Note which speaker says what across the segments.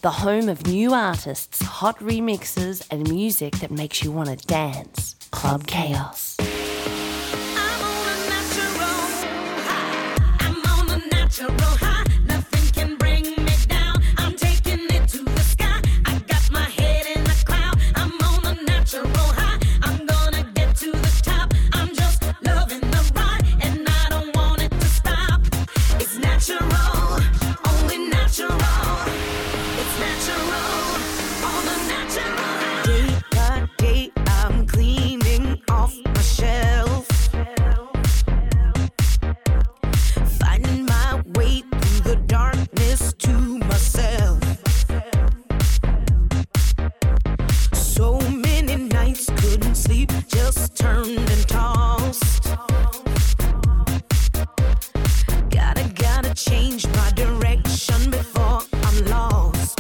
Speaker 1: the home of new artists, hot remixes, and music that makes you want to dance. Club Chaos.
Speaker 2: I'm on a natural high. I'm on a natural high. Nothing can bring me down. I'm taking it to the sky. I got my head in the cloud. I'm on a natural high. I'm gonna get to the top. I'm just loving the ride, and I don't want it to stop. It's natural, only natural. It's natural, all the natural. Day by day, I'm cleaning off my shelf, finding my way through the darkness to myself. So many nights couldn't sleep, just turned and tossed. Gotta change my direction before I'm lost.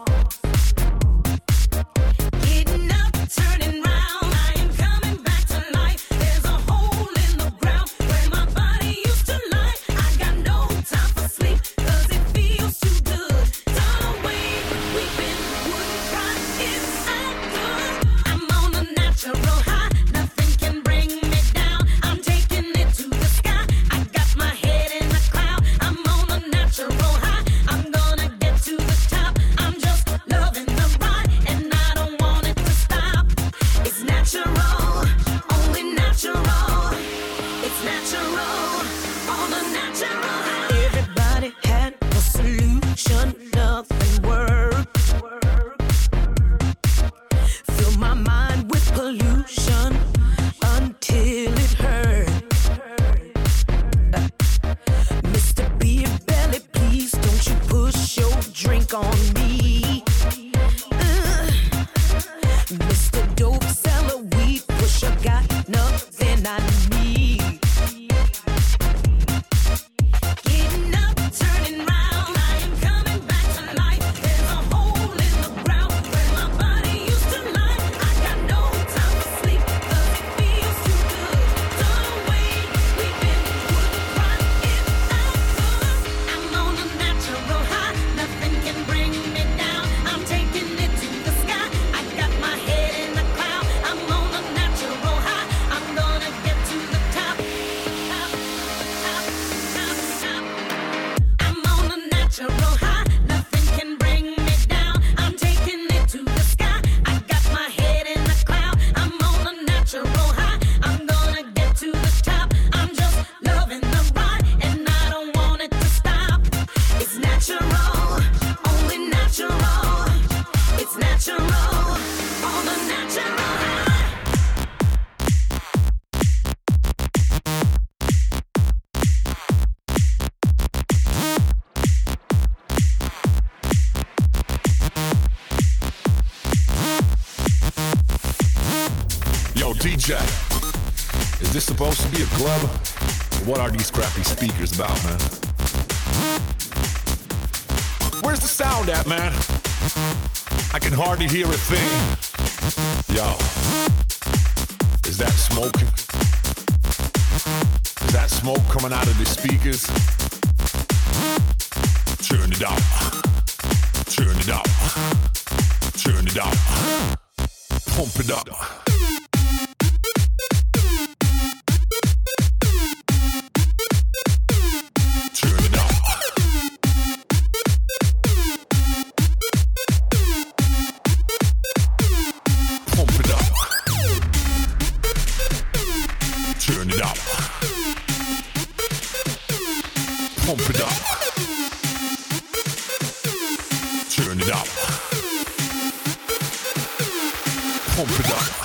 Speaker 2: Getting up, turning round, I am coming back to life. There's a hole in the ground where my body used to lie. I got no time for sleep, 'cause it feels too good. Done away, weeping, wouldn't cry if I could. I'm on a natural high, nothing can bring me down. I'm taking it to the sky, I got my head in the cloud. I'm on a natural high, I'm gonna get to the top. I'm just loving the ride, and I don't want it to stop. It's natural, only natural. It's natural, all the natural. Everybody had a solution, nothing worked. Fill my mind with pollution until it hurt. Mr. Beer Belly, please don't you push your drink on me. Mr. Dope Seller, weed pusher, got nothing I need. Getting up, turning round, I am coming back to life. There's a hole in the ground where my body used to lie. I got no time to sleep, 'cause it feels too good. Done away, weeping, wouldn't cry if I could. I'm on a natural high, nothing can bring me down. I'm taking it to the sky, I got my head in the cloud. I'm on a natural high, I'm gonna get to the top. Top, top, top, top. I'm on a natural high, nothing can bring me down. I'm taking it to the sky, I got my head in the cloud. I'm on a natural high, I'm gonna get to the top. I'm just loving the ride, and I don't want it to stop. It's natural, only natural. It's natural, all the natural.
Speaker 3: Yo, DJ, is this supposed to be a club? What are these crappy speakers about, man? Where's the sound at, man? I can hardly hear a thing. Yo, is that smoking? Is that smoke coming out of the speakers? Turn it up. Turn it up. Turn it up. Pump it up. Turn it up. Pump it up. Turn it up. Pump it up. Turn it up. Pump it up.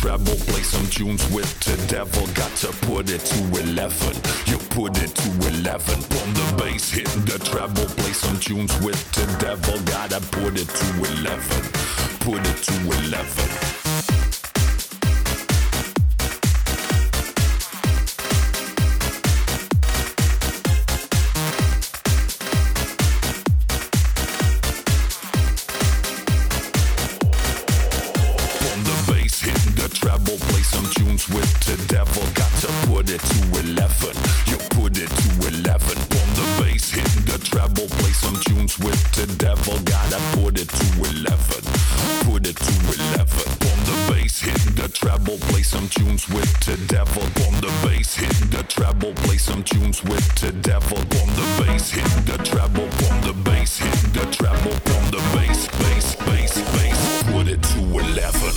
Speaker 3: treble, play some tunes with the devil. Got to put it to 11. You put it to 11. On the bass, hit the treble, play some tunes with the devil. Gotta put it to 11. Put it to 11. Treble, play some tunes with the devil. Got to put it to 11. You put it to 11. On the bass, hit the treble, play some tunes with the devil. Gotta put it to 11. Put it to 11. On the bass, hit the treble, play some tunes with the devil. On the bass, hit the treble, play some tunes with the devil. On the bass, hit the treble. On the bass, hit the treble. On the bass, bass, bass, bass. Put it to 11.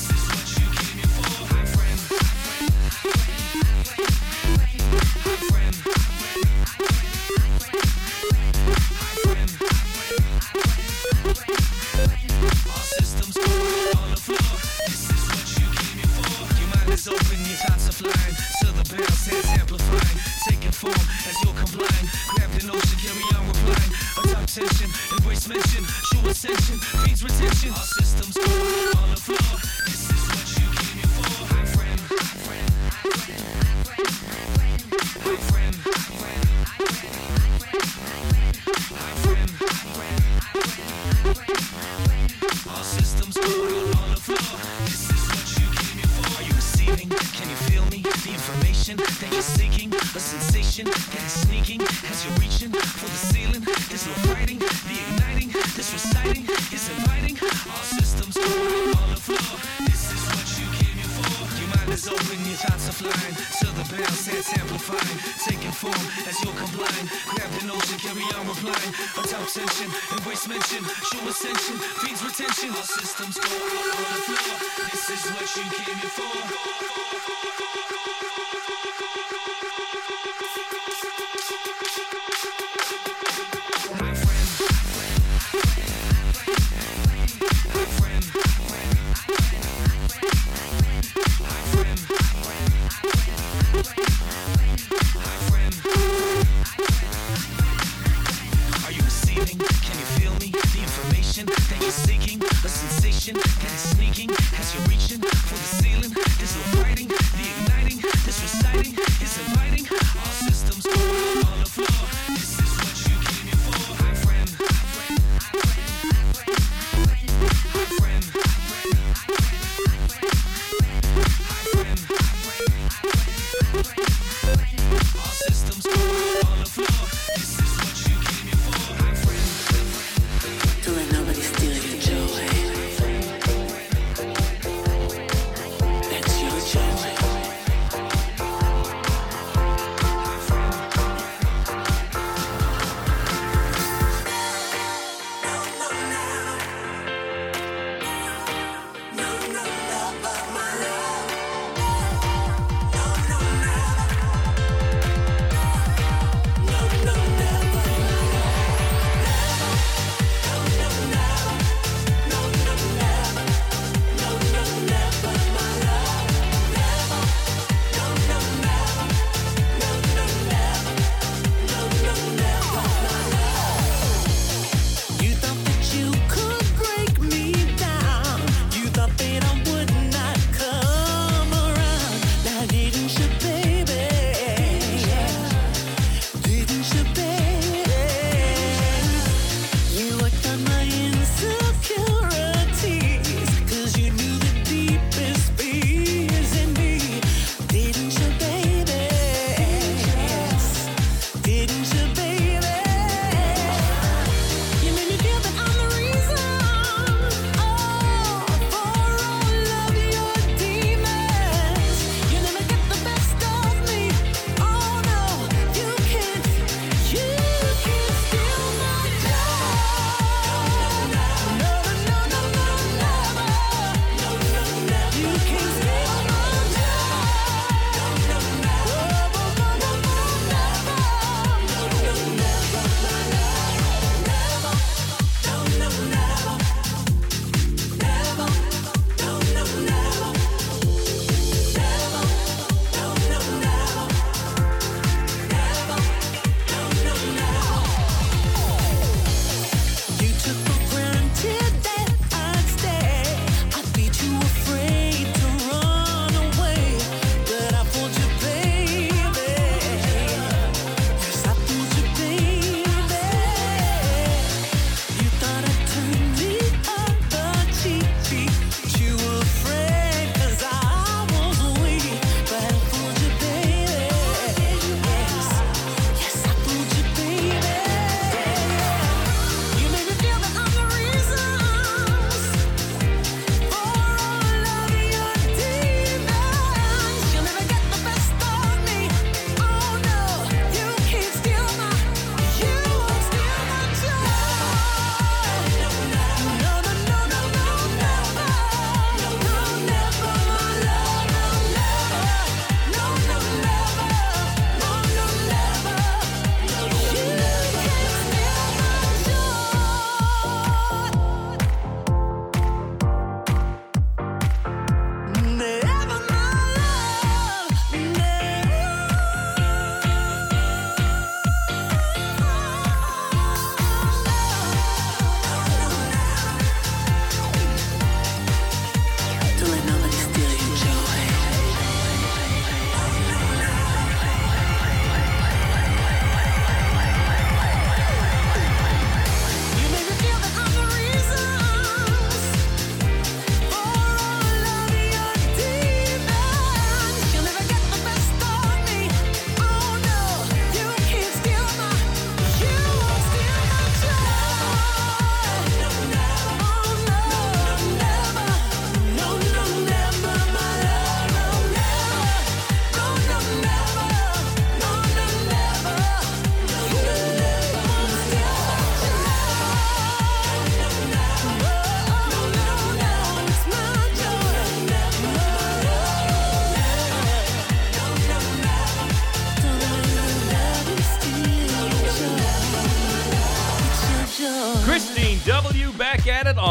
Speaker 2: Friend.
Speaker 4: that you're seeking, a sensation that is sneaking as you're reaching for the ceiling. There's no fighting, the igniting, this reciting is inviting. All systems go on the floor. This is what you came here for. Your mind is open, your thoughts are flying to the bounce that's amplifying, taking form as you're complying. Grab the notion, carry on replying. Without tension, embrace mention, show ascension, feeds retention. All systems go on the floor. This is what you came here for. That you're seeking, a sensation that is sneaking as you're reaching for the ceiling. There's no fighting.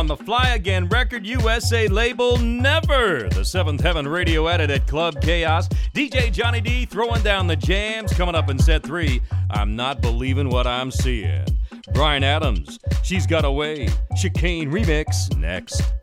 Speaker 5: on the Fly Again Record USA label, Never. The Seventh Heaven radio edit at Club Chaos. DJ Johnny D throwing down the jams. Coming up in set 3, I'm Not Believing What I'm Seeing. Bryan Adams, She's Got Away. Chicane remix next.